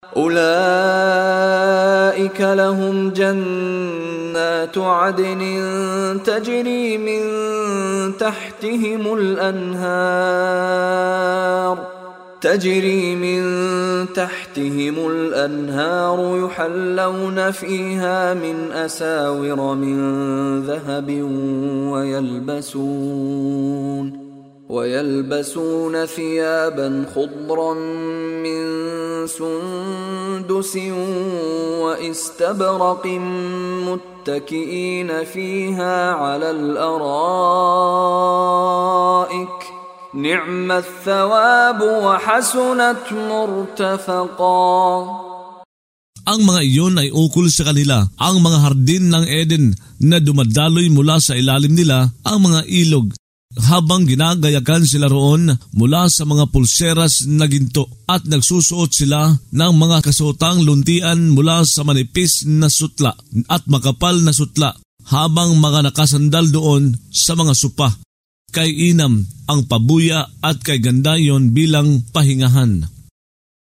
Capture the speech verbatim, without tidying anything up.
أولئك لهم جنات عدن تجري من تحتهم الأنهار تجري من تحتهم الأنهار يحلون فيها من أساور من ذهب ويلبسون ويلبسون ثيابا خضرا من سندس واستبرق متكئين فيها على الأرائك نعم الثواب وحسنت مرتفقا. Ang mga iyon ay ukol sa kanila, ang mga hardin ng Eden na dumadaloy mula sa ilalim nila, ang mga ilog, habang ginagayakan sila roon mula sa mga pulseras na ginto at nagsusuot sila ng mga kasuotang luntian mula sa manipis na sutla at makapal na sutla habang mga nakasandal doon sa mga supa. Kay inam ang pabuya at kay ganda yon bilang pahingahan.